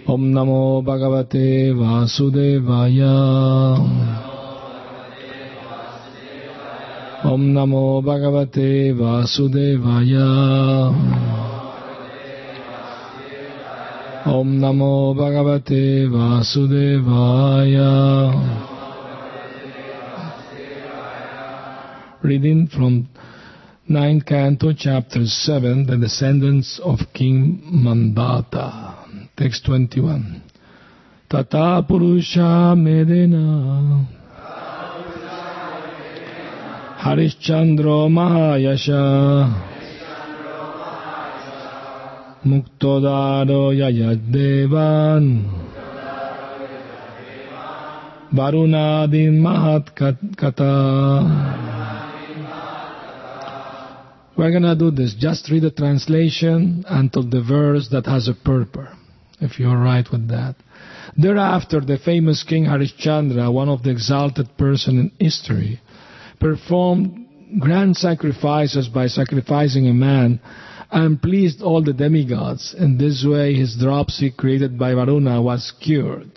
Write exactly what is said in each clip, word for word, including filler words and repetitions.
Om Namo Bhagavate Vasudevaya. Om Namo Bhagavate Vasudevaya. Om Namo Bhagavate Vasudevaya. Reading from ninth Canto, Chapter seven, The Descendants of King Mandata. Text twenty-one. Tata Purusha Medena Harishchandra Mahayasha Muktodaro Yayadevan Varunadin Mahat Kata. We're going to do this. Just read the translation until the verse that has a purport, if you're right with that. Thereafter, the famous King Harishchandra, one of the exalted persons in history, performed grand sacrifices by sacrificing a man and pleased all the demigods. In this way, his dropsy created by Varuna was cured.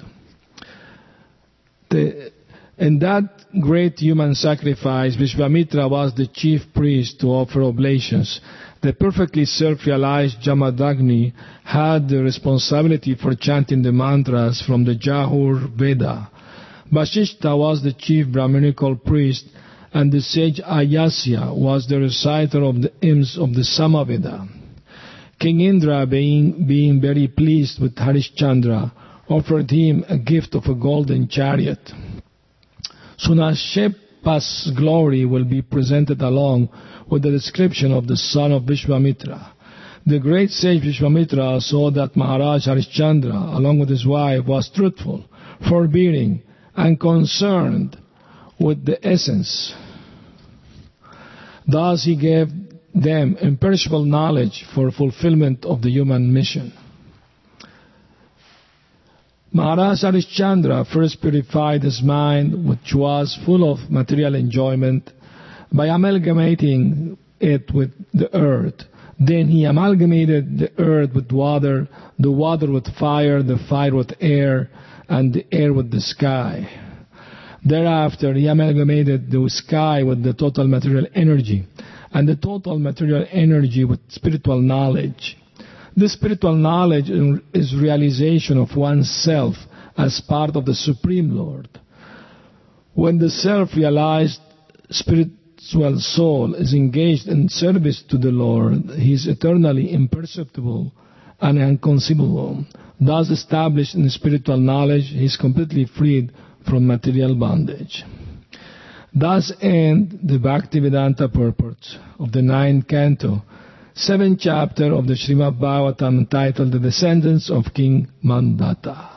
The, in that great human sacrifice, Vishvamitra was the chief priest to offer oblations. The perfectly self-realized Jamadagni had the responsibility for chanting the mantras from the Jahur Veda. Vashishta was the chief Brahminical priest, and the sage Ayasya was the reciter of the hymns of the Samaveda. King Indra, being, being very pleased with Harishchandra, offered him a gift of a golden chariot. Sunashepa's glory will be presented along with the description of the son of Vishvamitra. The great sage Vishvamitra saw that Maharaj Harishchandra, along with his wife, was truthful, forbearing, and concerned with the essence. Thus he gave them imperishable knowledge for fulfillment of the human mission. Maharaj Harishchandra first purified his mind, which was full of material enjoyment, by amalgamating it with the earth. Then he amalgamated the earth with water, the water with fire, the fire with air, and the air with the sky. Thereafter, he amalgamated the sky with the total material energy, and the total material energy with spiritual knowledge. This spiritual knowledge is realization of oneself as part of the Supreme Lord. When the self-realized spiritual soul is engaged in service to the Lord, he is eternally imperceptible and inconceivable. Thus established in spiritual knowledge, he is completely freed from material bondage. Thus end the Bhaktivedanta purports of the ninth canto, seventh chapter of the Srimad Bhagavatam, entitled The Descendants of King Mandata.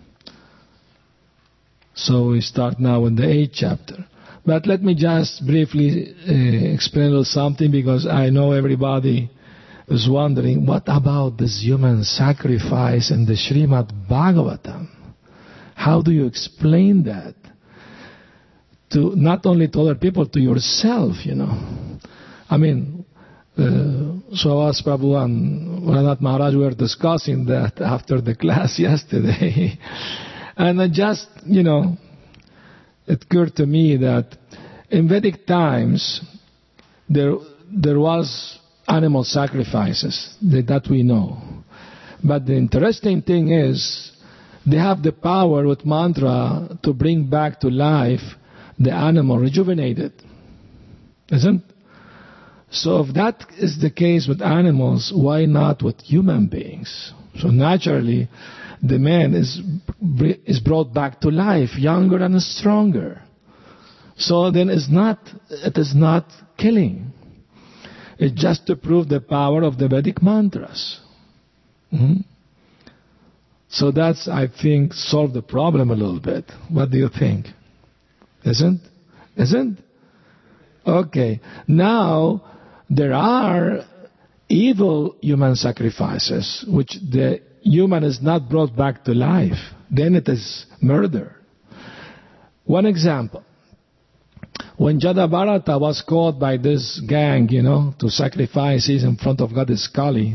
So we start now with the eighth chapter. But let me just briefly uh, explain a little something, because I know everybody is wondering, what about this human sacrifice in the Srimad Bhagavatam? How do you explain that? To not only to other people, to yourself, you know. I mean, uh, Swavas Prabhu and Ranat Maharaj were discussing that after the class yesterday. And I just, you know, it occurred to me that in Vedic times, there there was animal sacrifices, that, that we know. But the interesting thing is, they have the power with mantra to bring back to life the animal rejuvenated. Isn't? So if that is the case with animals, why not with human beings? So naturally, the man is is brought back to life, younger and stronger. So then it's not, it is not killing. It's just to prove the power of the Vedic mantras. Mm-hmm. So that's, I think, solved the problem a little bit. What do you think? Isn't? Isn't? Okay. Now, there are evil human sacrifices, which the human is not brought back to life. Then it is murder. One example. When Jadabharata was caught by this gang, you know, to sacrifice in front of Goddess Kali,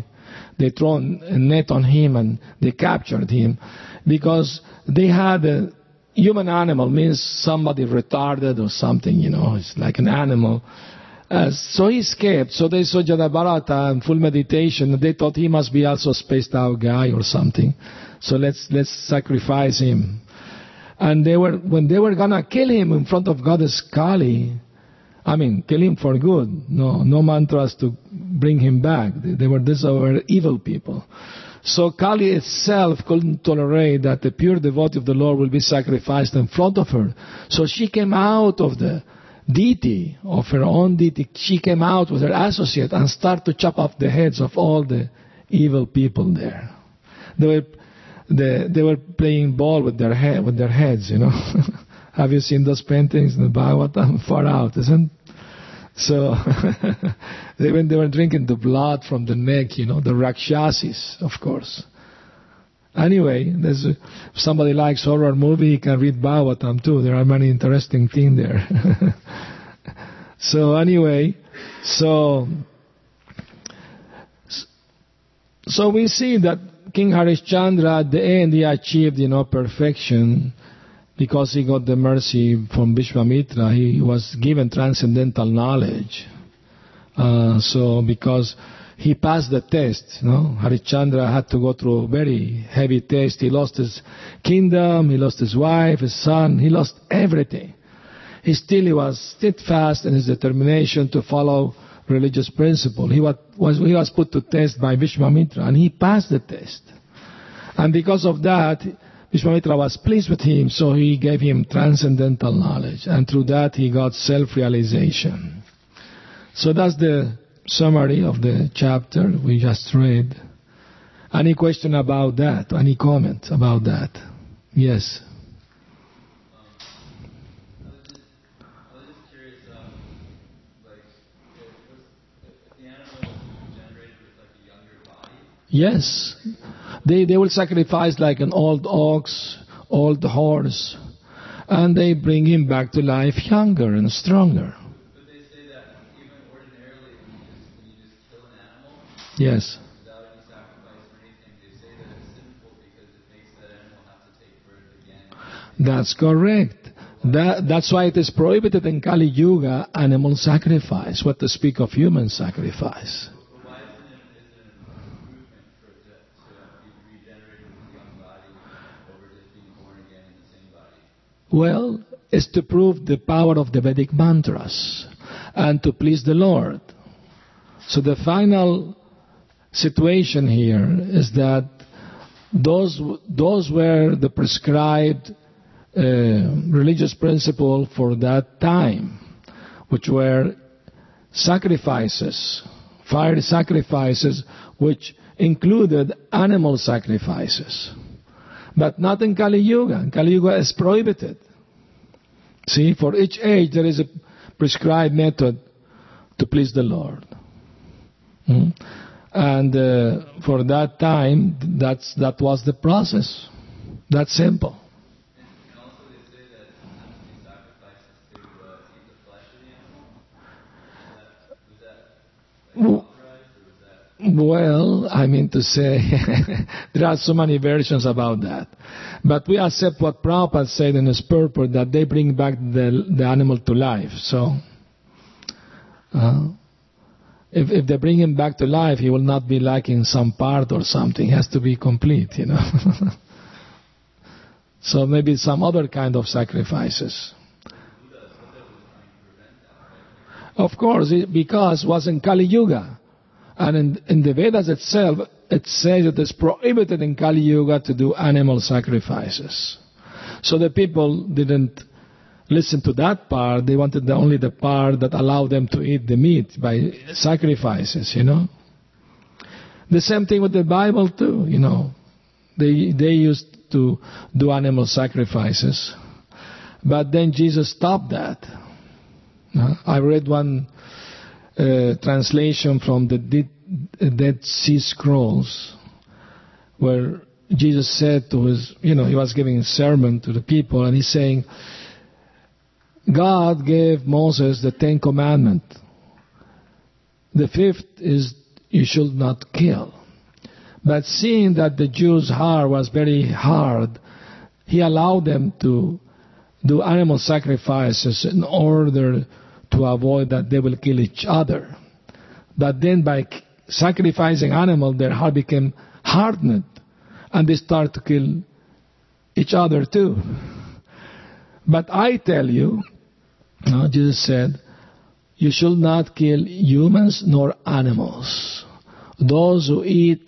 they thrown a net on him and they captured him because they had a human animal, means somebody retarded or something, you know, it's like an animal. Uh, so he escaped. So they saw Jadabharata in full meditation. They thought he must be also a spaced out guy or something. So let's let's sacrifice him. And they were when they were gonna kill him in front of Goddess Kali, I mean, kill him for good. No, no mantras to bring him back. They, they were these were evil people. So Kali itself couldn't tolerate that the pure devotee of the Lord will be sacrificed in front of her. So she came out of the deity, of her own deity. She came out with her associate and started to chop off the heads of all the evil people there. They were, they, they were playing ball with their head, with their heads, you know. Have you seen those paintings in the Bhagavatam? Far out, isn't it? So, when they were drinking the blood from the neck, you know, the Rakshasis, of course. Anyway, there's a, if somebody likes horror movie, he can read Bhagavatam too. There are many interesting things there. So anyway, so so we see that King Harishchandra at the end he achieved, you know, perfection. Because he got the mercy from Vishwamitra, he was given transcendental knowledge. Uh, so because he passed the test, you know, Harishchandra had to go through a very heavy test. He lost his kingdom, he lost his wife, his son, he lost everything. He still he was steadfast in his determination to follow religious principle. He was, was he was put to test by Vishwamitra, and he passed the test. And because of that, Vishwamitra was pleased with him, so he gave him transcendental knowledge, and through that he got self-realization. So that's the summary of the chapter we just read. Any question about that? Any comment about that? Yes. Yes. They they will sacrifice like an old ox, old horse, and they bring him back to life younger and stronger. But they say that even ordinarily when you just, when you just kill an animal, yes, without any sacrifice or anything, they say that it's sinful because it makes that animal have to take birth again. That's correct. That, that's why it is prohibited in Kali Yuga, animal sacrifice, what to speak of human sacrifice. Well, it's to prove the power of the Vedic mantras and to please the Lord. So the final situation here is that those those were the prescribed uh, religious principle for that time, which were sacrifices, fire sacrifices, which included animal sacrifices. But not in Kali Yuga. Kali Yuga is prohibited. See, for each age there is a prescribed method to please the Lord. Hmm? And uh, for that time, that's that was the process. That's simple. And also they say that sometimes these sacrifices to uh, eat the flesh of the animal. Was that, was that like, authorized, or was that... Well, I mean to say, there are so many versions about that. But we accept what Prabhupada said in his purport, that they bring back the, the animal to life. So, uh, if, if they bring him back to life, he will not be lacking some part or something. He has to be complete, you know. So maybe some other kind of sacrifices. Of course, it, because it was in Kali Yuga. And in, in the Vedas itself, it says it is prohibited in Kali Yuga to do animal sacrifices. So the people didn't listen to that part. They wanted the, only the part that allowed them to eat the meat by sacrifices, you know. The same thing with the Bible too, you know. They, they used to do animal sacrifices. But then Jesus stopped that. Uh, I read one Uh, translation from the Dead, Dead Sea Scrolls, where Jesus said to his, you know, he was giving a sermon to the people, and he's saying, God gave Moses the Ten Commandments. The fifth is, you should not kill. But seeing that the Jews' heart was very hard, he allowed them to do animal sacrifices in order to avoid that they will kill each other. But then by sacrificing animal, their heart became hardened, and they start to kill each other too. But I tell you, uh, Jesus said, you should not kill humans nor animals. Those who eat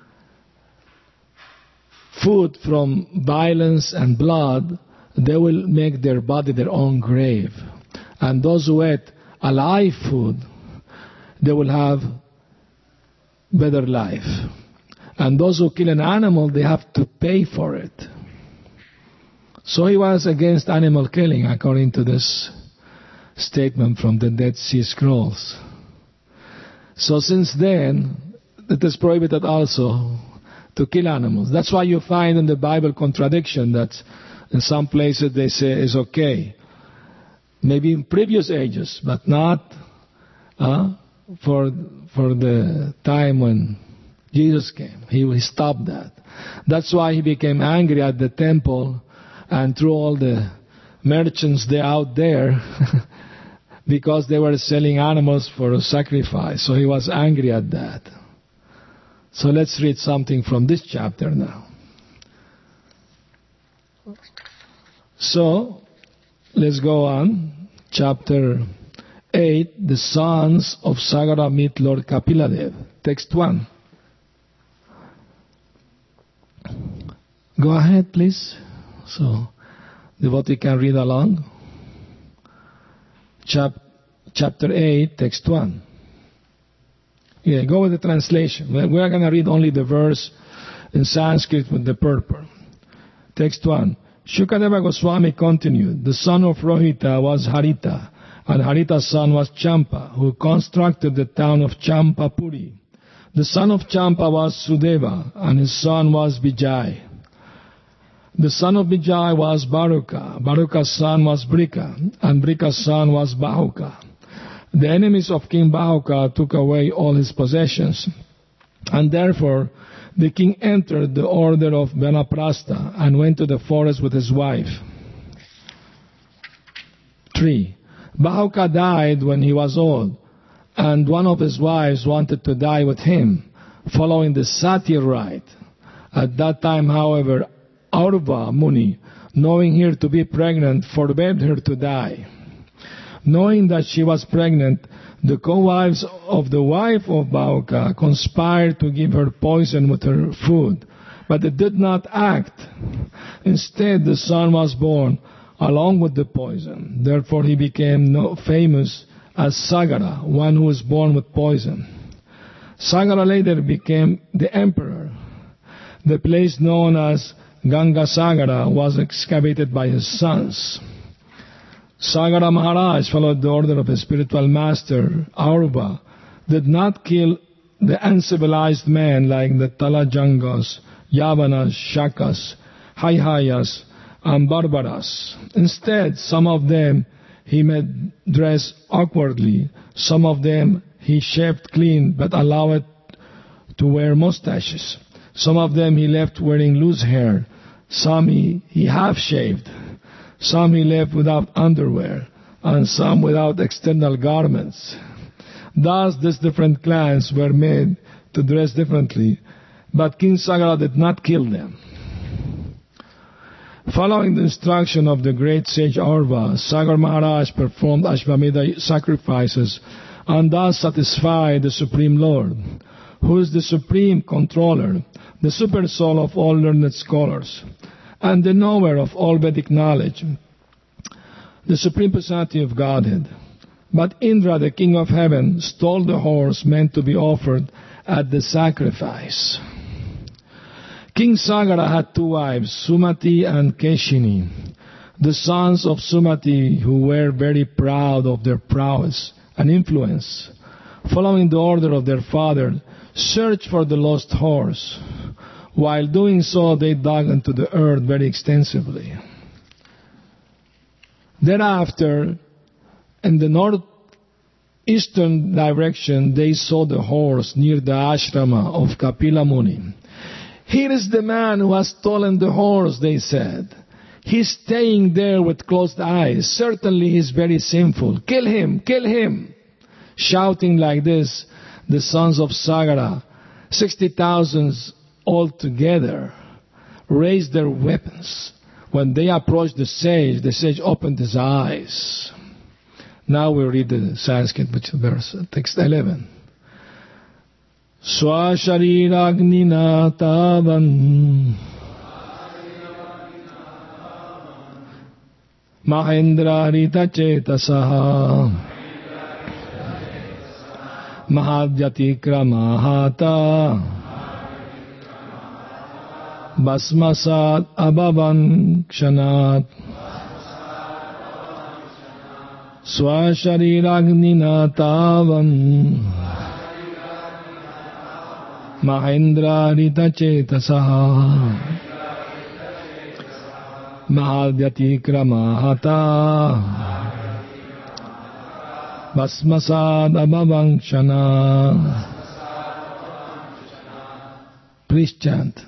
food from violence and blood, they will make their body their own grave. And those who eat alive food, they will have better life. And those who kill an animal, they have to pay for it. So he was against animal killing, according to this statement from the Dead Sea Scrolls. So since then, it is prohibited also to kill animals. That's why you find in the Bible contradiction that in some places they say it's okay. Maybe in previous ages, but not uh, for for the time when Jesus came. He, he stopped that. That's why he became angry at the temple and threw all the merchants there out there because they were selling animals for a sacrifice. So he was angry at that. So let's read something from this chapter now. So, let's go on. Chapter eight, the sons of Sagara meet Lord Kapiladev. Text one. Go ahead, please. So, devotee can read along. Chap- chapter eight, text one. Yeah, go with the translation. We are going to read only the verse in Sanskrit with the purport. Text one. Shukadeva Goswami continued, the son of Rohita was Harita, and Harita's son was Champa, who constructed the town of Champapuri. The son of Champa was Sudeva, and his son was Vijay. The son of Vijay was Baruka. Baruka's son was Brika, and Brika's son was Bahuka. The enemies of King Bahuka took away all his possessions, and therefore the king entered the order of Benaprastha and went to the forest with his wife. three. Bahuka died when he was old, and one of his wives wanted to die with him, following the Satir rite. At that time, however, Aurva Muni, knowing her to be pregnant, forbade her to die. Knowing that she was pregnant, the co-wives of the wife of Bahuka conspired to give her poison with her food, but they did not act. Instead, the son was born along with the poison. Therefore, he became no famous as Sagara, one who was born with poison. Sagara later became the emperor. The place known as Ganga Sagara was excavated by his sons. Sagara Maharaj followed the order of his spiritual master, Aurva, did not kill the uncivilized men like the Talajangas, Yavanas, Shakas, Haihayas, and Barbaras. Instead, some of them he made dress awkwardly, some of them he shaved clean but allowed to wear mustaches. Some of them he left wearing loose hair, some he, he half-shaved. Some he left without underwear, and some without external garments. Thus, these different clans were made to dress differently, but King Sagara did not kill them. Following the instruction of the great sage Aurva, Sagar Maharaj performed Ashvamedha sacrifices and thus satisfied the Supreme Lord, who is the supreme controller, the super soul of all learned scholars, and the knower of all Vedic knowledge, the Supreme Personality of Godhead. But Indra, the king of heaven, stole the horse meant to be offered at the sacrifice. King Sagara had two wives, Sumati and Keshini. The sons of Sumati, who were very proud of their prowess and influence, following the order of their father, searched for the lost horse. While doing so, they dug into the earth very extensively. Thereafter, in the northeast eastern direction, they saw the horse near the ashrama of Kapila Muni. Here is the man who has stolen the horse, they said. He's staying there with closed eyes. Certainly he's very sinful. Kill him, kill him. Shouting like this, the sons of Sagara, sixty thousand all together, raised their weapons. When they approached the sage, the sage opened his eyes. Now we read the Sanskrit verse, text eleven. Swashariragnina tavan Mahendra Rita Chetasaha Mahadhyati Kramahata Basmasat Abhavan Kshanat Swashariragnina tavan Mahendra Rita Chetasaha Mahadhyati Kramahata Basmasad Abhavanshana. Please chant.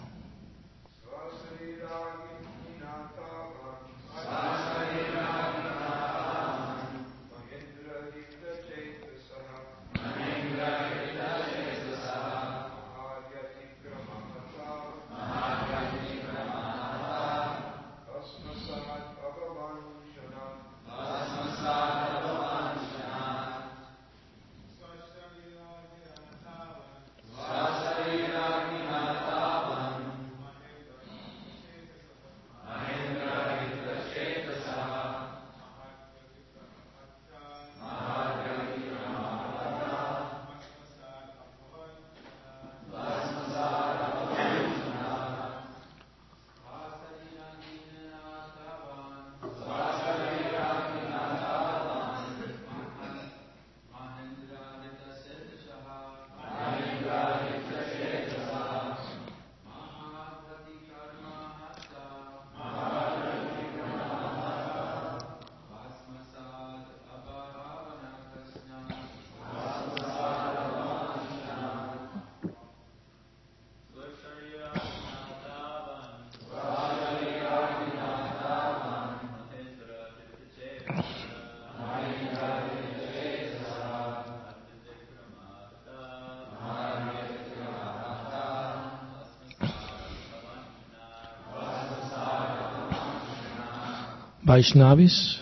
Vaishnavis.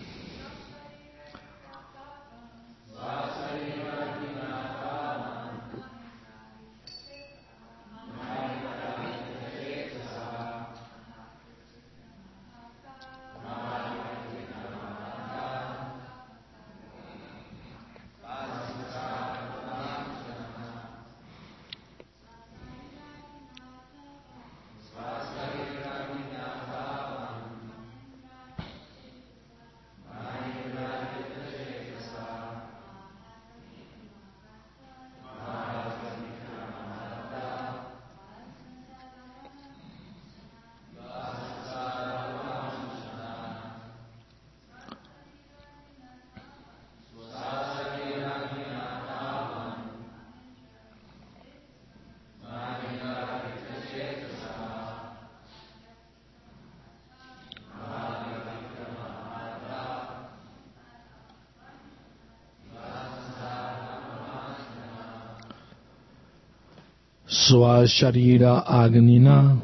Swasharira Agnina,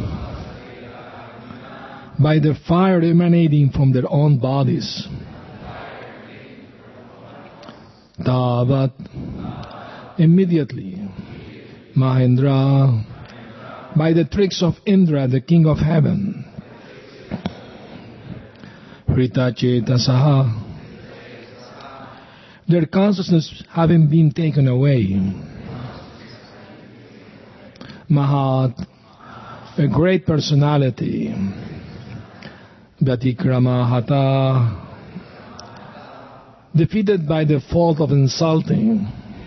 by the fire emanating from their own bodies. Tavat, immediately. Mahendra, by the tricks of Indra, the king of heaven. Rita Chetasaha, their consciousness having been taken away. Mahat, a great personality. Vyatikrama, defeated by the fault of insulting.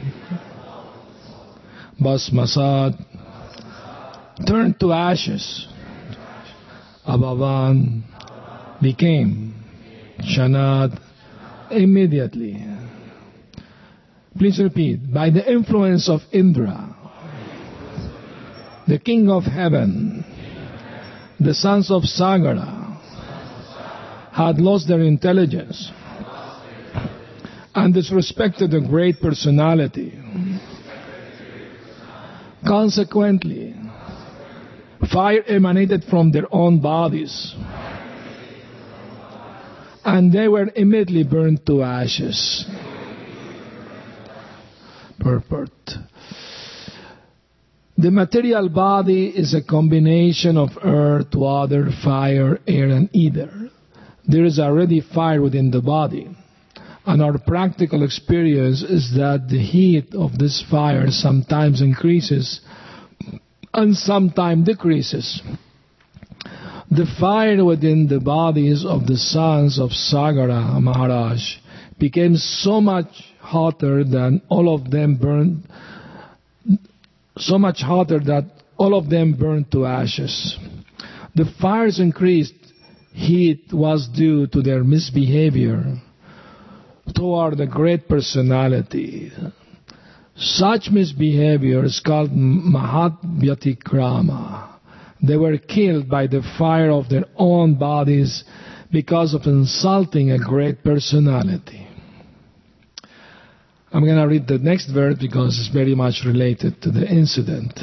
Basmasad, turned to ashes. Abhavan, became. Shanat, immediately. Please repeat. By the influence of Indra, the king of heaven, the sons of Sagara had lost their intelligence and disrespected a great personality. Consequently, fire emanated from their own bodies, and they were immediately burned to ashes. Purport. The material body is a combination of earth, water, fire, air, and ether. There is already fire within the body, and our practical experience is that the heat of this fire sometimes increases and sometimes decreases. The fire within the bodies of the sons of Sagara Maharaj became so much hotter than all of them burned, so much hotter that all of them burned to ashes. The fire's increased heat was due to their misbehavior toward the great personality. Such misbehavior is called Mahavyatikrama. They were killed by the fire of their own bodies because of insulting a great personality. I'm going to read the next verse because it's very much related to the incident.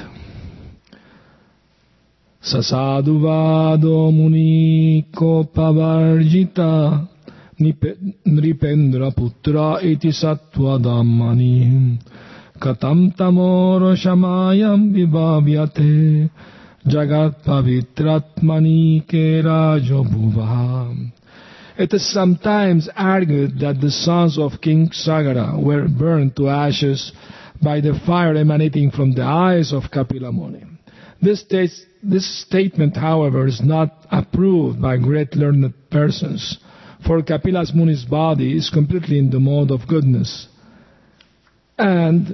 Sasadu vado muni kopavarjita nripendra putra iti sattva dhammani katam tamoro shamayam vibhavyate jagat pavitratmani ke rajo bhuva. It is sometimes argued that the sons of King Sagara were burned to ashes by the fire emanating from the eyes of Kapila Muni. This, states, this statement, however, is not approved by great learned persons, for Kapila Muni's body is completely in the mode of goodness, and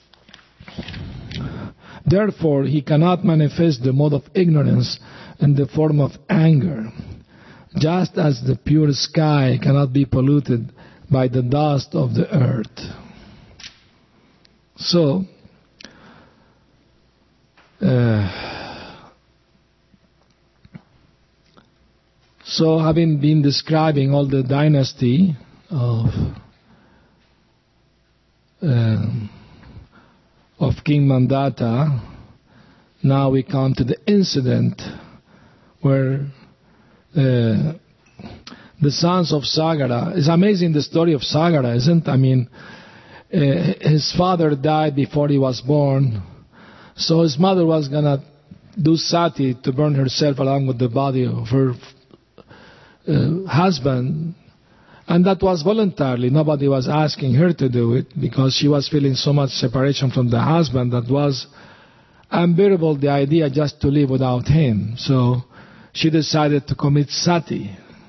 therefore he cannot manifest the mode of ignorance in the form of anger, just as the pure sky cannot be polluted by the dust of the earth. So, uh, so having been describing all the dynasty of uh, of King Mandata, now we come to the incident where Uh, the sons of Sagara. It's amazing the story of Sagara, isn't it? I mean, uh, his father died before he was born, so his mother was going to do sati to burn herself along with the body of her uh, husband, and that was voluntarily. Nobody was asking her to do it because she was feeling so much separation from the husband that was unbearable, the idea just to live without him. So she decided to commit sati.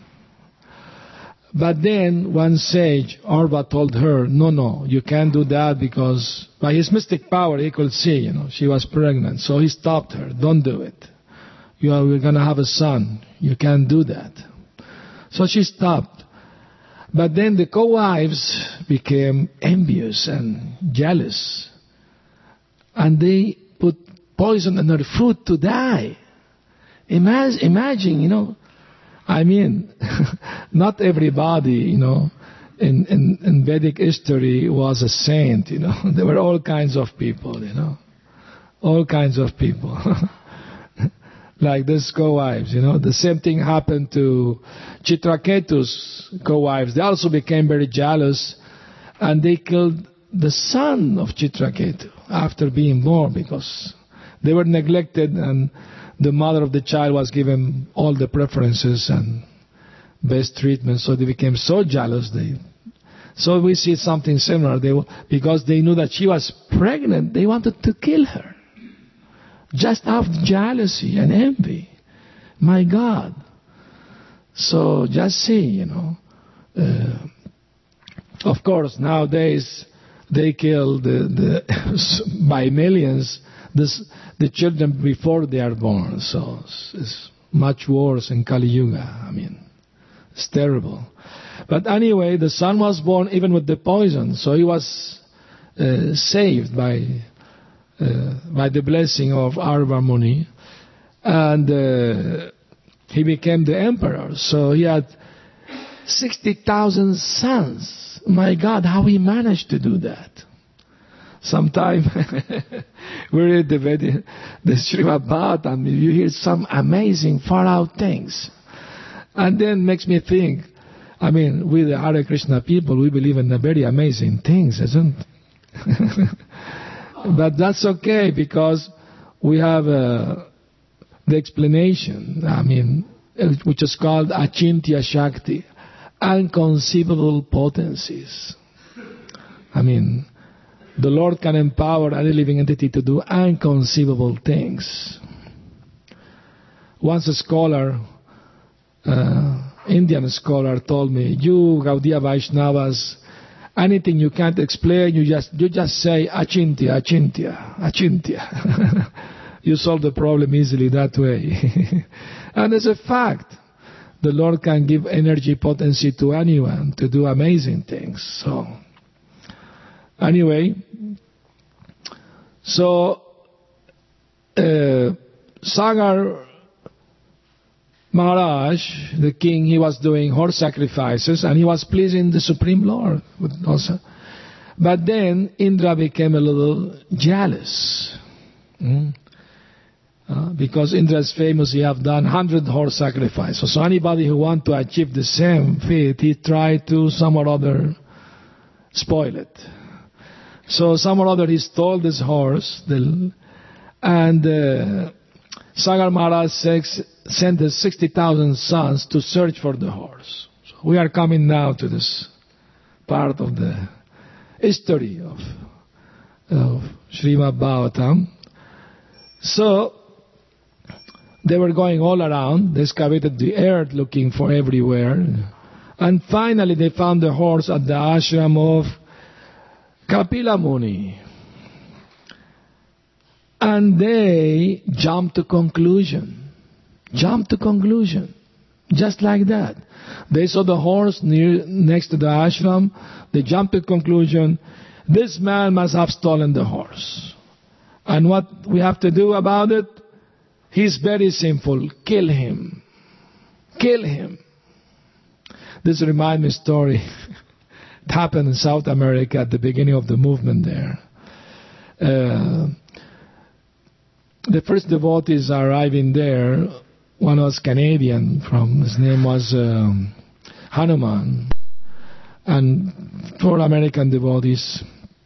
But then one sage, Arva, told her, no, no, you can't do that because by his mystic power he could see, you know, she was pregnant. So he stopped her. Don't do it. You are, we're going to have a son. You can't do that. So she stopped. But then the co-wives became envious and jealous. And they put poison in her food to die. Imagine, imagine, you know, I mean, not everybody, you know, in, in, in Vedic history was a saint, you know. There were all kinds of people, you know, all kinds of people. Like this co-wives, you know. The same thing happened to Chitraketu's co-wives. They also became very jealous, and they killed the son of Chitraketu after being born because they were neglected, and the mother of the child was given all the preferences and best treatment, so they became so jealous. They, so we see something similar. They, because they knew that she was pregnant, they wanted to kill her. Just out of jealousy and envy. My God. So just see, you know. Uh, of course, nowadays they kill the, the by millions this, the children before they are born. So it's, it's much worse in Kali Yuga. I mean, it's terrible. But anyway, the son was born even with the poison. So he was uh, saved by uh, by the blessing of Arva Muni, and uh, he became the emperor. So he had sixty thousand sons. My God, how he managed to do that? Sometime we read the, Vedi- the Srimad Bhagavatam, you hear some amazing, far-out things. And then makes me think, I mean, we the Hare Krishna people, we believe in the very amazing things, isn't it? But that's okay, because we have uh, the explanation, I mean, which is called Achintya Shakti, unconceivable potencies. I mean, the Lord can empower any living entity to do unconceivable things. Once a scholar, uh, Indian scholar, told me, "You Gaudiya Vaishnavas, anything you can't explain, you just you just say Achintya, Achintya, Achintya." You solve the problem easily that way. And it's a fact. The Lord can give energy potency to anyone to do amazing things. So, anyway, so uh, Sagar Maharaj, the king, he was doing horse sacrifices and he was pleasing the Supreme Lord also. But then Indra became a little jealous. Mm? Uh, because Indra is famous, he have done one hundred horse sacrifices. So anybody who want to achieve the same feat, he tried to some or other spoil it. So some or other he stole this horse, the, and uh, Sagar Maharaj sent his sixty thousand sons to search for the horse. So we are coming now to this part of the history of, of Srimad Bhagavatam. So they were going all around. They excavated the earth looking for everywhere. And finally they found the horse at the ashram of Kapila Muni. And they jumped to conclusion. Jumped to conclusion. Just like that. They saw the horse near next to the ashram. They jumped to conclusion. This man must have stolen the horse. And what we have to do about it? He's very simple. Kill him. Kill him. This reminds me of a story. It happened in South America at the beginning of the movement there. Uh, the first devotees arriving there, one was Canadian, from his name was um, Hanuman, and four American devotees.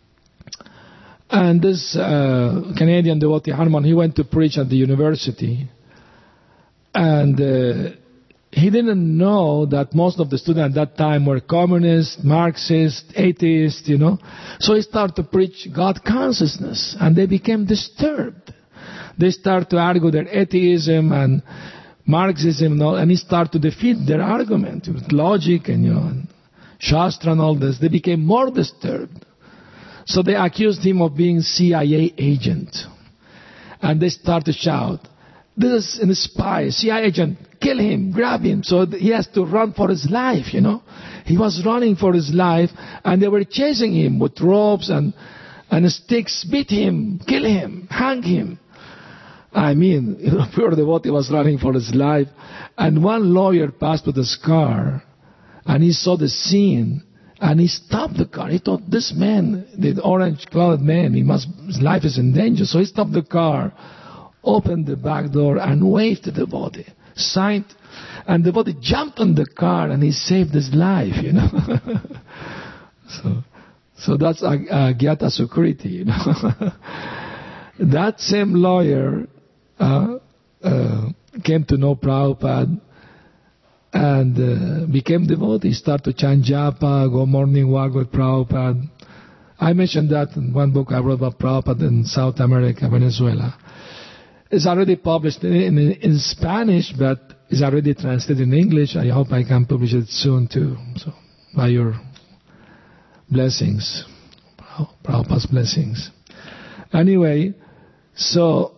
And this uh, Canadian devotee, Hanuman, he went to preach at the university. And uh, he didn't know that most of the students at that time were communists, Marxists, atheists, you know. So he started to preach God consciousness. And they became disturbed. They started to argue their atheism and Marxism and all. And he started to defeat their argument with logic and, you know, and Shastra and all this. They became more disturbed. So they accused him of being C I A agent. And they started to shout, "This is a spy, C I A agent, kill him, grab him." So he has to run for his life, you know. He was running for his life, and they were chasing him with ropes and, and sticks, beat him, kill him, hang him. I mean, you know, poor devotee was running for his life. And one lawyer passed with his car, and he saw the scene. And he stopped the car. He thought, this man, the orange-clouded man, he must, his life is in danger. So he stopped the car, opened the back door, and waved to the body. Signed, and the body jumped on the car, and he saved his life, you know. so, so that's Agyata Sukriti, you know. That same lawyer uh, uh, came to know Prabhupada, and uh, became devotee, start to chant japa, go morning walk with Prabhupada. I mentioned that in one book I wrote about Prabhupada in South America, Venezuela. It's already published in, in, in Spanish, but it's already translated in English. I hope I can publish it soon too. So, by your blessings, Prabhupada's blessings. Anyway, so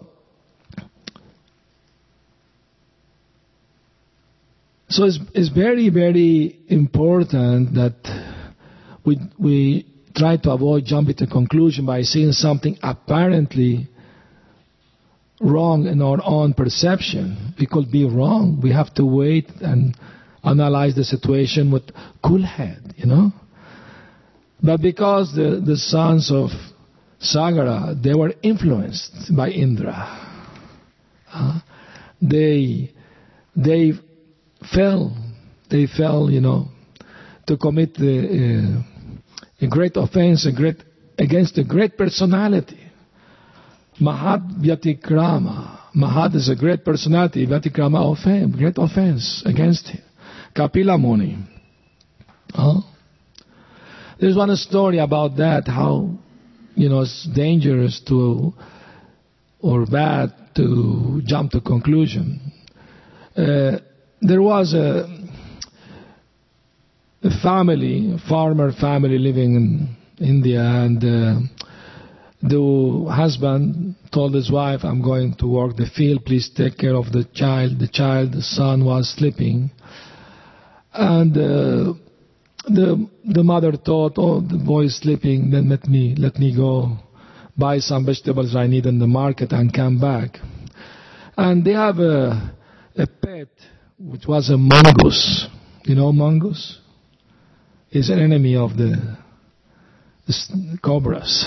So it's, it's very, very important that we we try to avoid jumping to conclusion by seeing something apparently wrong in our own perception. We could be wrong. We have to wait and analyze the situation with cool head, you know. But because the, the sons of Sagara, they were influenced by Indra. Uh, they they fell, they fell, you know, to commit the, uh, a great offense, a great against a great personality. Mahat Vyatikrama. Mahat is a great personality. Vyatikrama, offense, great offense against him. Kapila Muni. Huh? There's one story about that, how, you know, it's dangerous to, or bad to jump to conclusion. Uh, there was a, a family, a farmer family living in India, and uh, the husband told his wife, I'm going to work the field, please take care of the child. The child, the son, was sleeping. And uh, the the mother thought, oh, the boy is sleeping, then let me let me go buy some vegetables I need in the market and come back. And they have a, a pet, which was a mongoose. You know mongoose? It's an enemy of the, the cobras.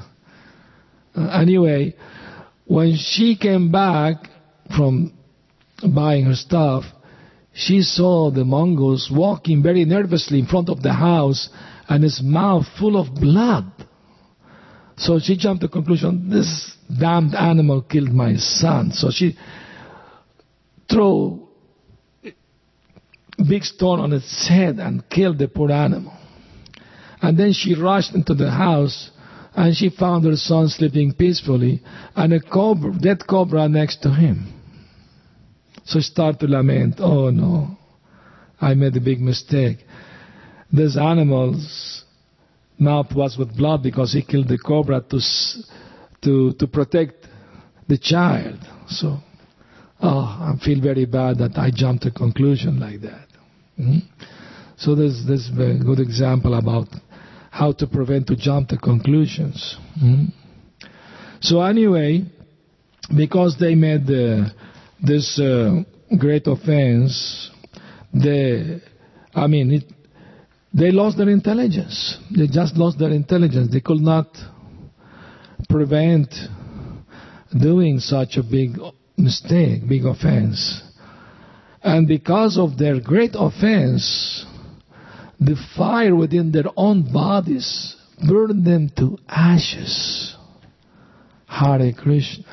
Anyway, when she came back from buying her stuff, she saw the mongoose walking very nervously in front of the house and his mouth full of blood. So she jumped to the conclusion, this damned animal killed my son. So she threw a big stone on its head and killed the poor animal. And then she rushed into the house and she found her son sleeping peacefully and a cobra, dead cobra next to him. So she started to lament, oh no, I made a big mistake. This animal's mouth was with blood because he killed the cobra to to to protect the child. So, oh, I feel very bad that I jumped to a conclusion like that. Mm-hmm. So there's this very good example about how to prevent to jump to conclusions. Mm-hmm. So anyway, because they made the this uh, great offense, they, I mean, it, they lost their intelligence. They just lost their intelligence. They could not prevent doing such a big mistake, big offense. And because of their great offense, the fire within their own bodies burned them to ashes. Hare Krishna.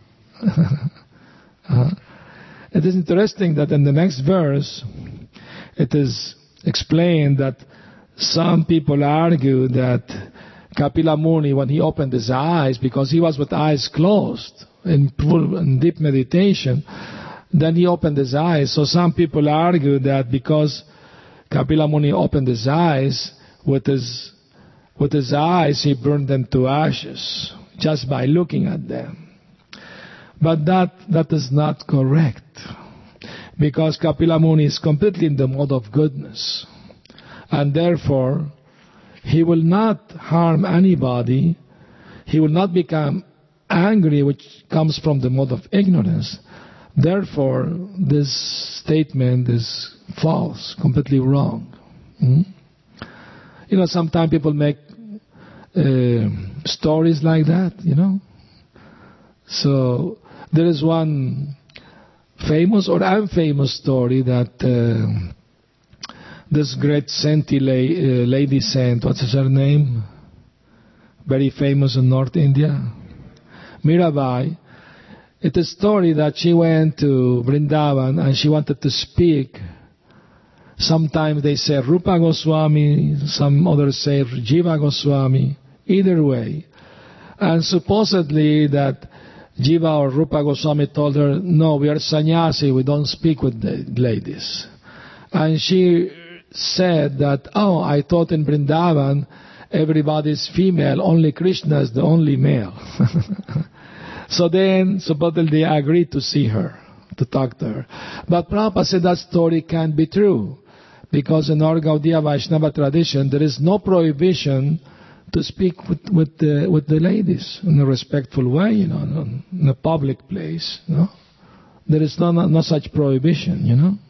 uh, it is interesting that in the next verse, it is explained that some people argue that Kapila Muni, when he opened his eyes, because he was with eyes closed in, full, in deep meditation, then he opened his eyes. So some people argue that because Kapila Muni opened his eyes, with his, with his eyes he burned them to ashes just by looking at them. But that, that is not correct, because Kapila Muni is completely in the mode of goodness. And therefore, he will not harm anybody. He will not become angry, which comes from the mode of ignorance. Therefore, this statement is false, completely wrong. Hmm? You know, sometimes people make uh, stories like that, you know. So, there is one famous or unfamous story that uh, this great Sainty la- uh, lady saint, what's her name? Very famous in North India. Mirabai. It's a story that she went to Vrindavan and she wanted to speak. Sometimes they say Rupa Goswami, some others say Jiva Goswami. Either way. And supposedly that Jiva or Rupa Goswami told her, no, we are sannyasi, we don't speak with the ladies. And she said that, oh, I thought in Vrindavan everybody is female, only Krishna is the only male. So then, supposedly they agreed to see her, to talk to her. But Prabhupada said that story can't be true, because in our Gaudiya Vaishnava tradition, there is no prohibition to speak with with the with the ladies in a respectful way, you know, in a public place. You know, there is no no, no such prohibition, you know.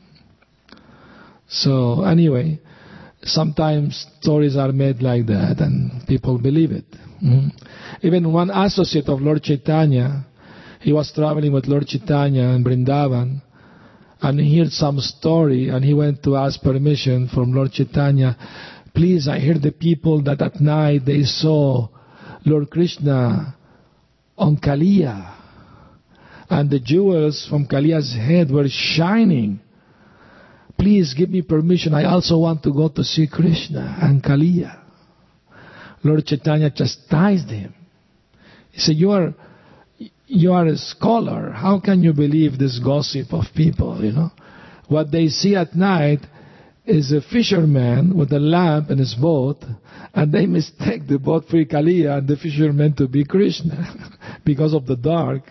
So anyway, sometimes stories are made like that, and people believe it. Mm. Even one associate of Lord Chaitanya, he was traveling with Lord Chaitanya in Vrindavan, and he heard some story, and he went to ask permission from Lord Chaitanya. Please, I heard the people that at night they saw Lord Krishna on Kaliya, and the jewels from Kaliya's head were shining. Please give me permission. I also want to go to see Krishna and Kaliya. Lord Chaitanya chastised him. He said, you are, you are a scholar. How can you believe this gossip of people, you know? What they see at night is a fisherman with a lamp in his boat, and they mistake the boat for Kaliya and the fisherman to be Krishna because of the dark.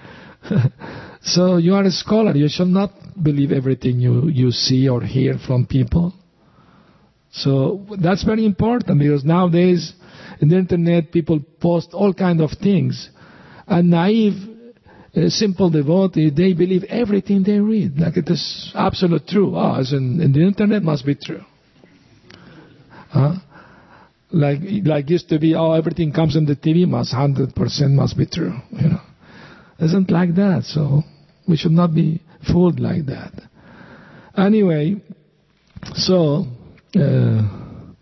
So you are a scholar. You shall not believe everything you, you see or hear from people. So that's very important, because nowadays in the internet people post all kinds of things, and naive, uh, simple devotee, they believe everything they read like it is absolute true. Ah, as in, in the internet must be true. Huh? Like like used to be, oh, everything comes in the T V must one hundred percent must be true. You know, isn't like that. So we should not be fooled like that. Anyway, so uh,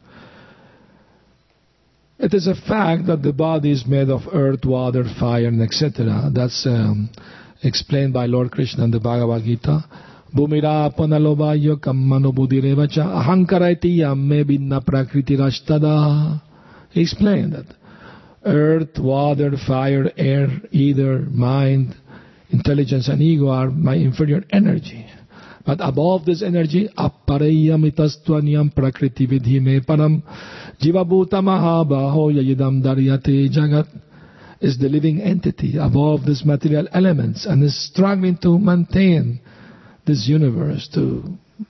it is a fact that the body is made of earth, water, fire, and et cetera. That's um, explained by Lord Krishna in the Bhagavad Gita. Bhumira panalobayo kammano buddhirevacha ahankaraiti yamme binna prakriti rashtada. He explained that earth, water, fire, air, ether, mind, intelligence, and ego are my inferior energy. But above this energy, apparayam itastvanyam prakriti vidhime param jivabhuta mahabaho yayidam daryate jagat, is the living entity above these material elements and is struggling to maintain this universe. To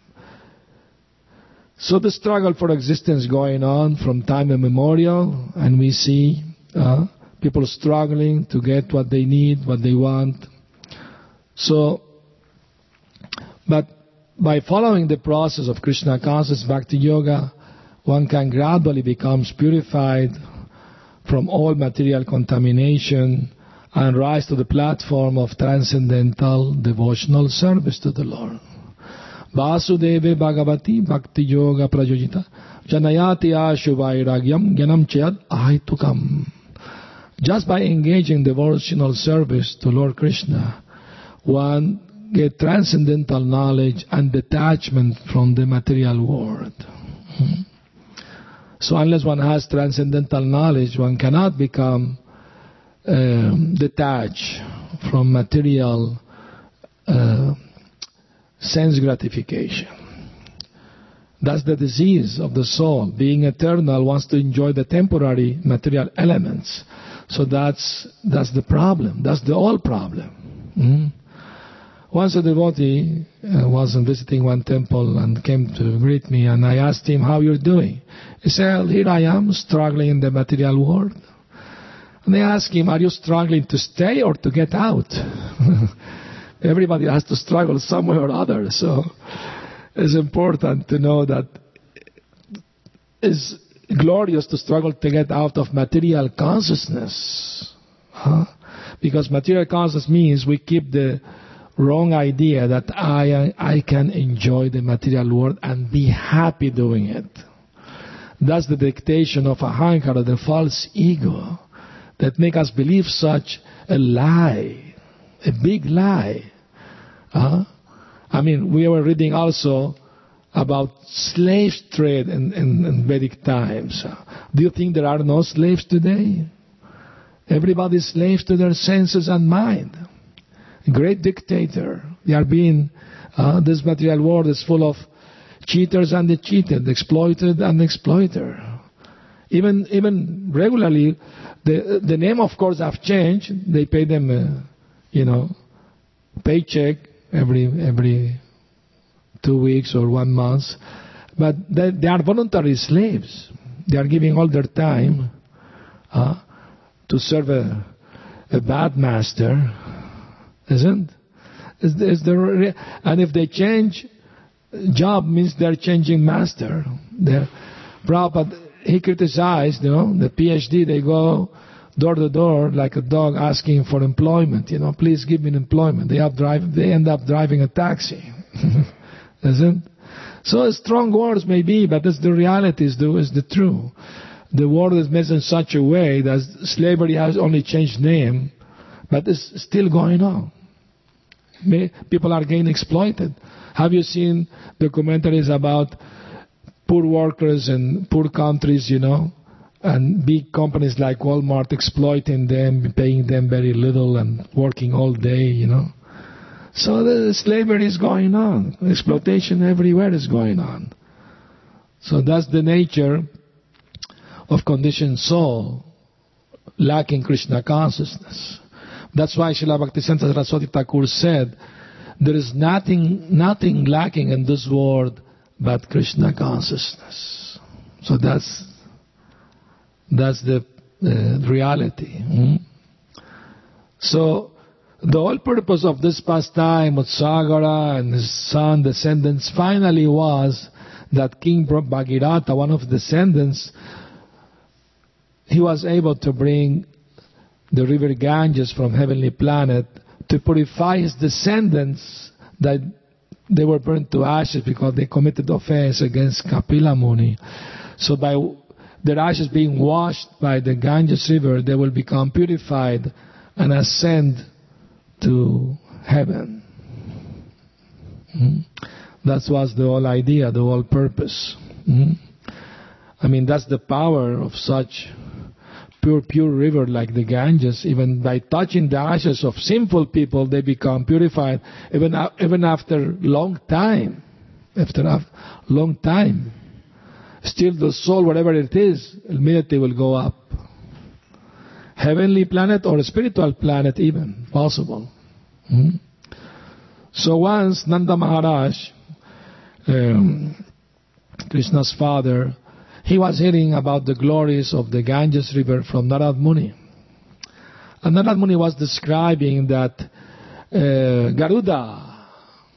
So the struggle for existence going on from time immemorial, and we see uh, people struggling to get what they need, what they want. So, but by following the process of Krishna conscious Bhakti Yoga, one can gradually become purified from all material contamination and rise to the platform of transcendental devotional service to the Lord. Vasudeve Bhagavati Bhakti Yoga Prajojita Janayati Ashu Vairagyam Gyanam Chayad Ahaitukam. Just by engaging devotional service to Lord Krishna, one get transcendental knowledge and detachment from the material world. Hmm. So unless one has transcendental knowledge, one cannot become um, detached from material uh, sense gratification. That's the disease of the soul. Being eternal wants to enjoy the temporary material elements. So that's that's the problem. That's the whole problem. Mm-hmm. Once a devotee uh, was visiting one temple and came to greet me, and I asked him, how you're doing? He said, here I am, struggling in the material world. And I asked him, are you struggling to stay or to get out? Everybody has to struggle somewhere or other. So it's important to know that it's glorious to struggle to get out of material consciousness. Huh? Because material consciousness means we keep the wrong idea that I, I can enjoy the material world and be happy doing it. That's the dictation of ahankara, the false ego, that make us believe such a lie, a big lie. Uh, I mean, we were reading also about slave trade in, in, in Vedic times. Do you think there are no slaves today? Everybody is slaves to their senses and mind. A great dictator. They are being, uh, this material world is full of cheaters and the cheated, exploited and exploiter. Even even regularly, the the name of course have changed. They pay them, uh, you know, paycheck every every two weeks or one month, but they, they are voluntary slaves. They are giving all their time uh, to serve a, a bad master, isn't? Is, is there, and if they change job, means they're changing master. They're, Prabhupada, he criticized, you know, the PhD, they go door to door like a dog asking for employment. You know, please give me an employment. They have drive, they end up driving a taxi, isn't? So strong words may be, but it's the reality is the is the truth. The world is made in such a way that slavery has only changed name, but it's still going on. People are getting exploited. Have you seen documentaries about poor workers in poor countries, you know, and big companies like Walmart exploiting them, paying them very little and working all day, you know? So the slavery is going on. Exploitation everywhere is going on. So that's the nature of conditioned soul, lacking Krishna consciousness. That's why Srila Bhaktisiddhanta Saraswati Thakur said, there is nothing, nothing lacking in this world but Krishna consciousness. So that's that's the uh, reality. Hmm? So the whole purpose of this pastime with Sagara and his son descendants finally was that King Bhagirath, one of the descendants, he was able to bring the river Ganges from heavenly planet to purify his descendants that they were burned to ashes because they committed offense against Kapila Muni. So by their ashes being washed by the Ganges river, they will become purified and ascend to heaven. Hmm? That was the whole idea, the whole purpose. Hmm? I mean, that's the power of such pure, pure river like the Ganges. Even by touching the ashes of sinful people, they become purified. Even even after long time, after a long time, still the soul, whatever it is, immediately will go up. Heavenly planet or spiritual planet, even possible. Hmm? So once Nanda Maharaj, um, Krishna's father, he was hearing about the glories of the Ganges river from Narad Muni. And Narad Muni was describing that uh, Garuda,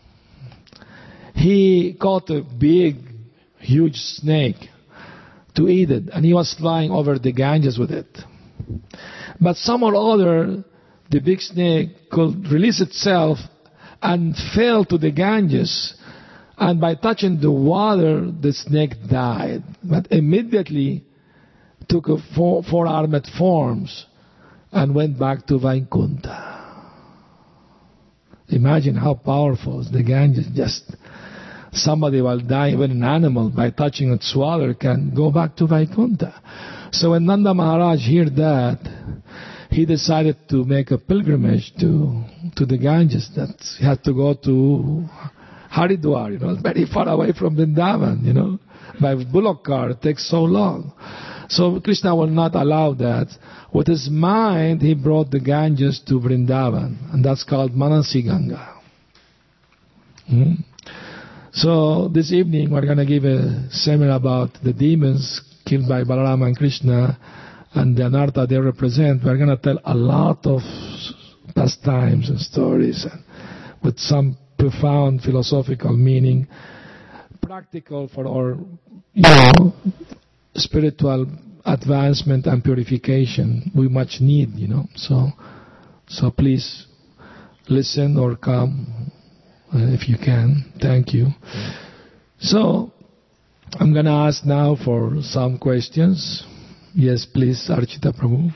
he caught a big, huge snake to eat it, and he was flying over the Ganges with it. But somehow or other, the big snake could release itself and fell to the Ganges. And by touching the water, the snake died. But immediately took a four, four-armed forms and went back to Vaikuntha. Imagine how powerful is the Ganges. Just somebody while dying, even an animal, by touching its water can go back to Vaikuntha. So when Nanda Maharaj heard that, he decided to make a pilgrimage to to the Ganges. That he had to go to Haridwar, you know, very far away from Vrindavan, you know. By bullock car, it takes so long. So Krishna will not allow that. With his mind, he brought the Ganges to Vrindavan, and that's called Manasi Ganga. Hmm? So this evening, we're going to give a seminar about the demons killed by Balarama and Krishna and the Anartha they represent. We're going to tell a lot of pastimes and stories and with some profound philosophical meaning, practical for our, you know, spiritual advancement and purification we much need, you know. So, so please listen or come uh, if you can. Thank you. So, I'm going to ask now for some questions. Yes, please, Archita Prabhu.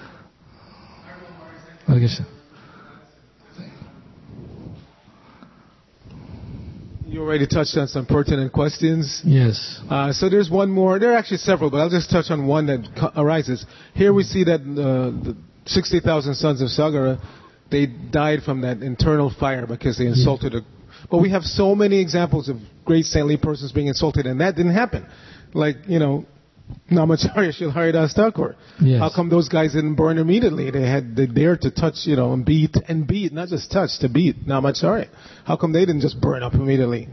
Okay, sir. You already touched on some pertinent questions. Yes. Uh, so there's one more. There are actually several, but I'll just touch on one that co- arises. Here we see that uh, the sixty thousand sons of Sagara, they died from that internal fire because they insulted. Yes. A, but we have so many examples of great saintly persons being insulted, and that didn't happen. Like, you know, Namacharya Srila Haridas Thakur. Yes. How come those guys didn't burn immediately? They had they dared to touch, you know, and beat and beat, not just touch, to beat Namacharya. How come they didn't just burn up immediately?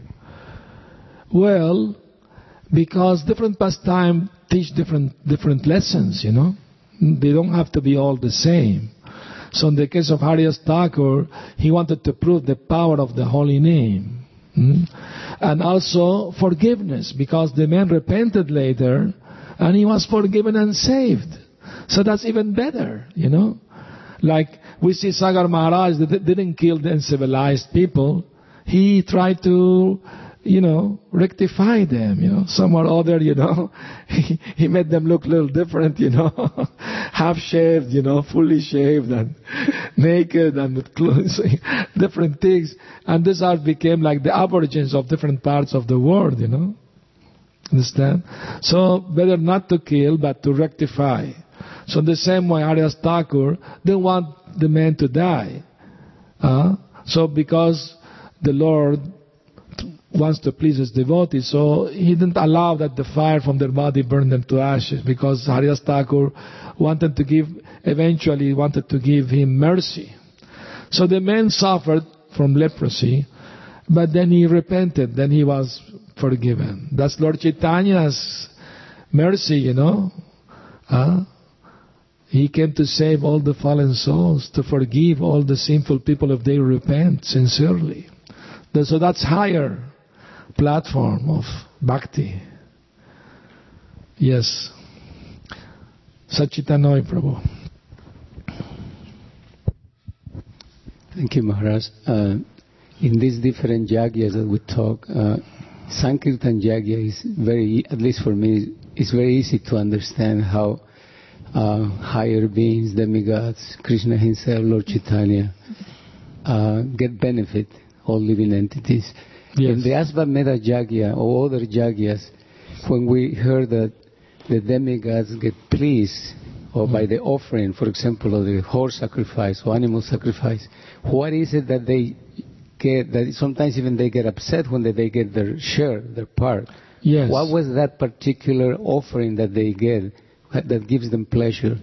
Well, because different pastime teach different different lessons, you know. They don't have to be all the same. So in the case of Haridas Thakur, he wanted to prove the power of the holy name. Hmm? And also forgiveness, because the man repented later and he was forgiven and saved. So that's even better, you know. Like we see Sagar Maharaj that didn't kill the uncivilized people. He tried to, you know, rectify them, you know. Some or other, you know, he, he made them look a little different, you know. Half shaved, you know, fully shaved and naked and with clothes, different things. And this art became like the aborigines of different parts of the world, you know. Understand? So better not to kill, but to rectify. So in the same way, Haridas Thakur didn't want the man to die. Uh, so because the Lord wants to please his devotees, so he didn't allow that the fire from their body burn them to ashes, because Haridas Thakur wanted to give, eventually wanted to give him mercy. So the man suffered from leprosy, but then he repented, then he was forgiven. That's Lord Chaitanya's mercy, you know. Uh, He came to save all the fallen souls, to forgive all the sinful people if they repent sincerely. So that's higher platform of bhakti. Yes. Satchitanoi Prabhu. Thank you, Maharaj. Uh, in these different yagyas that we talk, uh, Sankirtan yagya is very, at least for me, it's very easy to understand how uh, higher beings, demigods, Krishna himself, Lord Chaitanya, uh, get benefit, all living entities. Yes. In the Asvamedha yagya or other yagyas, when we heard that the demigods get pleased or by the offering, for example, of the horse sacrifice or animal sacrifice, what is it that they get, that sometimes even they get upset when they get their share, their part? Yes. What was that particular offering that they get that gives them pleasure?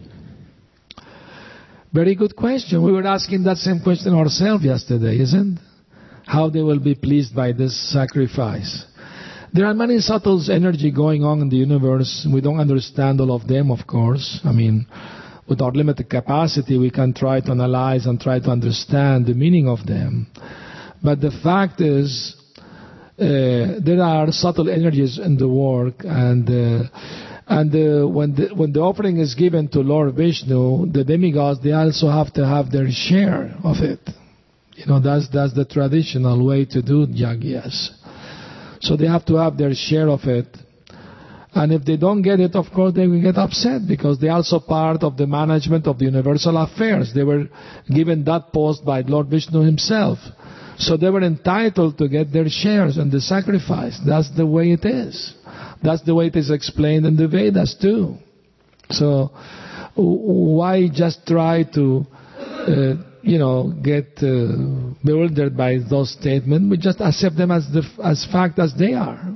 Very good question. We were asking that same question ourselves yesterday, isn't it? How they will be pleased by this sacrifice. There are many subtle energy going on in the universe. We don't understand all of them, of course. I mean, with our limited capacity, we can try to analyze and try to understand the meaning of them. But the fact is, uh, there are subtle energies in the work, and uh, and uh, when the when the offering is given to Lord Vishnu, the demigods, they also have to have their share of it. You know, that's that's the traditional way to do yagyas. So they have to have their share of it. And if they don't get it, of course, they will get upset, because they are also part of the management of the universal affairs. They were given that post by Lord Vishnu himself. So they were entitled to get their shares in the sacrifice. That's the way it is. That's the way it is explained in the Vedas too. So why just try to, uh, you know, get uh, bewildered by those statements? We just accept them as the as fact as they are,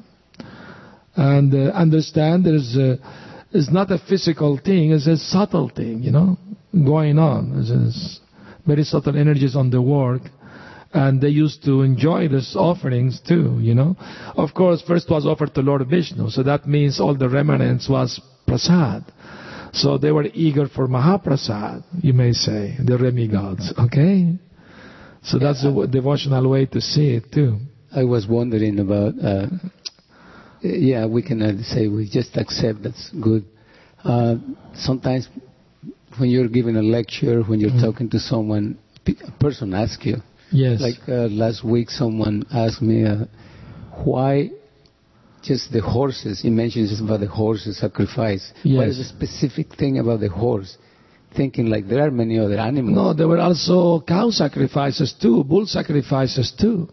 and uh, understand there's a, it's not a physical thing; it's a subtle thing, you know, going on. There's very subtle energies on the work, and they used to enjoy these offerings too, you know. Of course, first was offered to Lord Vishnu, so that means all the remnants was prasad. So they were eager for Mahaprasad, you may say, the demigods, okay? So that's a devotional way to see it too. I was wondering about, uh, yeah, we cannot say we just accept, that's good. Uh, sometimes when you're giving a lecture, when you're mm. talking to someone, a person asks you. Yes. Like uh, last week someone asked me, uh, why just the horses? He mentioned just about the horses sacrifice. Yes. What is the specific thing about the horse? Thinking like there are many other animals. No, there were also cow sacrifices too, bull sacrifices too.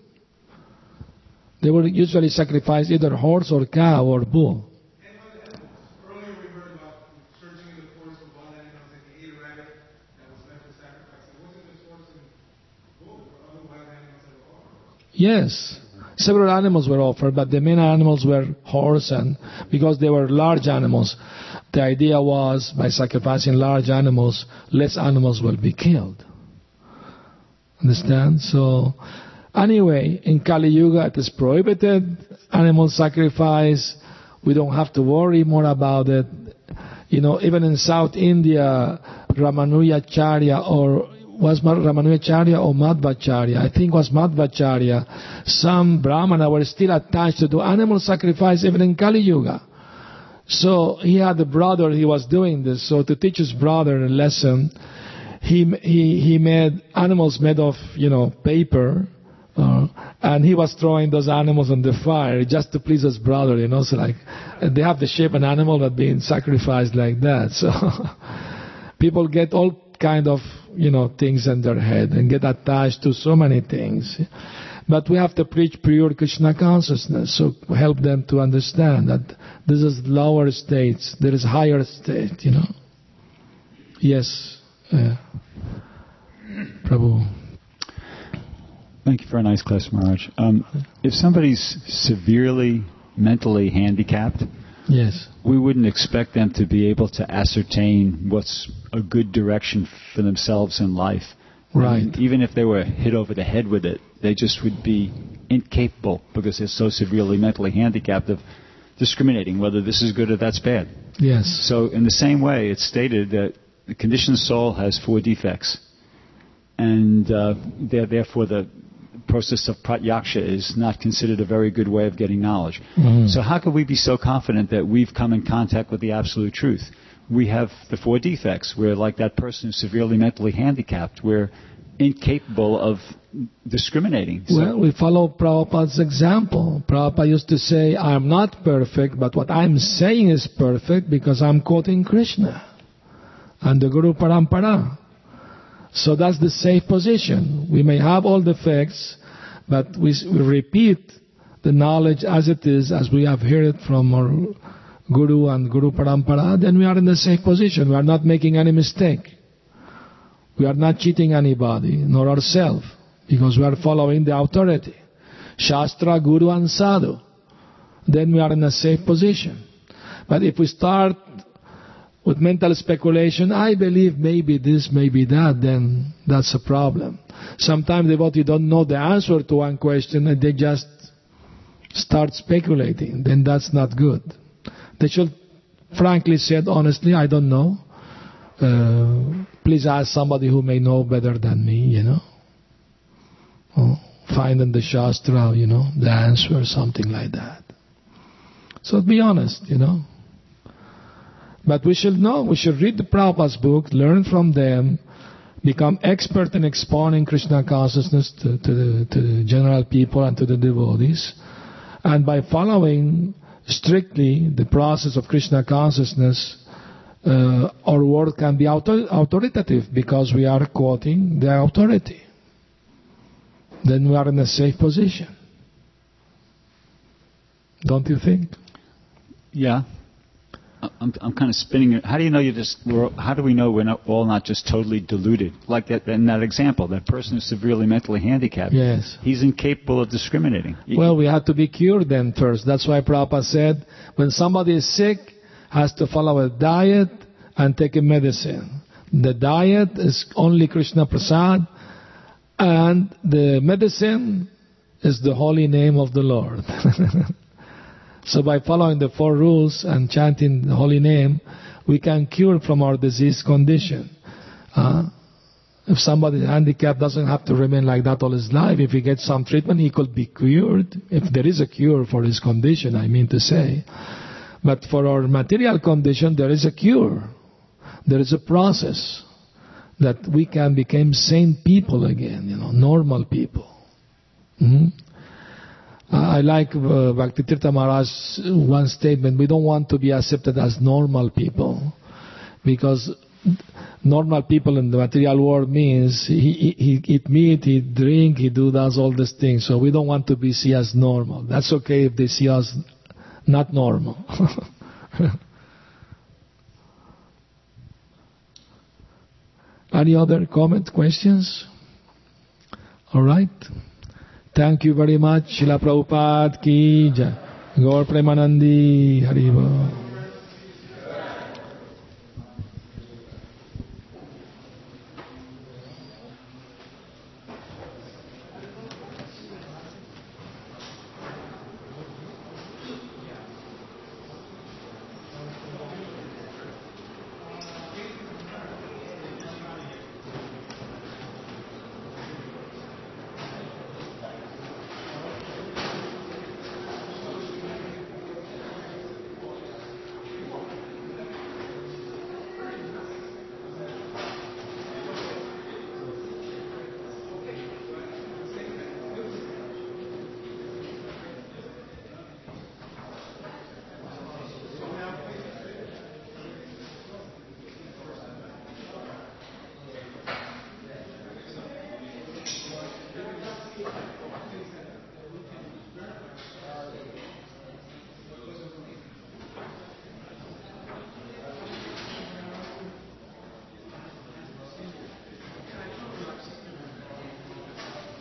They would usually sacrifice either horse or cow or bull. Earlier we heard about searching in the forest for wild animals, and he ate a rabbit that was meant for sacrifice. It wasn't just horse and bull, there were other wild animals that were offered. Yes. Several animals were offered, but the main animals were horse, and because they were large animals, the idea was by sacrificing large animals, less animals will be killed. Understand? So, anyway, in Kali Yuga it is prohibited, animal sacrifice. We don't have to worry more about it. You know, even in South India, Ramanujacharya or was Ramanujacharya or Madhvacharya? I think it was Madhvacharya. Some Brahmana were still attached to do animal sacrifice even in Kali Yuga. So he had a brother, he was doing this. So to teach his brother a lesson, he he he made animals made of, you know, paper, uh, and he was throwing those animals on the fire just to please his brother, you know. So like, they have the shape of an animal but being sacrificed like that. So people get all kind of, you know, things in their head and get attached to so many things. But we have to preach pure Krishna consciousness, so help them to understand that this is lower states, there is higher state, you know. Yes, uh, Prabhu. Thank you for a nice class, Maharaj. Um, if somebody's severely mentally handicapped, yes, we wouldn't expect them to be able to ascertain what's a good direction for themselves in life. Right. I mean, even if they were hit over the head with it, they just would be incapable, because they're so severely mentally handicapped, of discriminating whether this is good or that's bad. Yes. So in the same way, it's stated that the conditioned soul has four defects. And uh, therefore the process of pratyaksha is not considered a very good way of getting knowledge. Mm-hmm. So how could we be so confident that we've come in contact with the absolute truth? We have the four defects. We're like that person who's severely mentally handicapped. We're incapable of discriminating. So well, we follow Prabhupada's example. Prabhupada used to say, I am not perfect, but what I'm saying is perfect because I'm quoting Krishna and the Guru Parampara. So that's the safe position. We may have all the facts, but we, we repeat the knowledge as it is, as we have heard it from our Guru and Guru Parampara, then we are in the safe position. We are not making any mistake. We are not cheating anybody, nor ourselves, because we are following the authority. Shastra, Guru and Sadhu. Then we are in a safe position. But if we start with mental speculation, I believe maybe this, maybe that, then that's a problem. Sometimes devotees don't know the answer to one question and they just start speculating. Then that's not good. They should frankly say, honestly, I don't know. Uh, please ask somebody who may know better than me, you know. Or find in the Shastra, you know, the answer, something like that. So be honest, you know. But we should know, we should read the Prabhupada's book, learn from them, become expert in expounding Krishna consciousness to, to, the, to the general people and to the devotees. And by following strictly the process of Krishna consciousness, uh, our word can be author- authoritative because we are quoting the authority. Then we are in a safe position. Don't you think? Yeah. I'm, I'm kind of spinning it. How do you know you just? We're, how do we know we're not, all not just totally deluded? Like that in that example, that person who's severely mentally handicapped. Yes. He's incapable of discriminating. Well, we have to be cured then first. That's why Prabhupada said, when somebody is sick, has to follow a diet and take a medicine. The diet is only Krishna Prasad, and the medicine is the holy name of the Lord. So by following the four rules and chanting the holy name, we can cure from our disease condition. Uh, if somebody handicapped doesn't have to remain like that all his life. If he gets some treatment, he could be cured. If there is a cure for his condition, I mean to say. But for our material condition, there is a cure. There is a process that we can become sane people again, you know, normal people. Mm-hmm. I like uh, Bhaktitirtha Maharaj's one statement, we don't want to be accepted as normal people, because normal people in the material world means he, he, he eat meat, he drink, he do does all these things, so we don't want to be seen as normal. That's okay if they see us not normal. Any other comment, questions? All right. Thank you very much. Srila Prabhupada ki jai. Gaur Premanandi Haribo.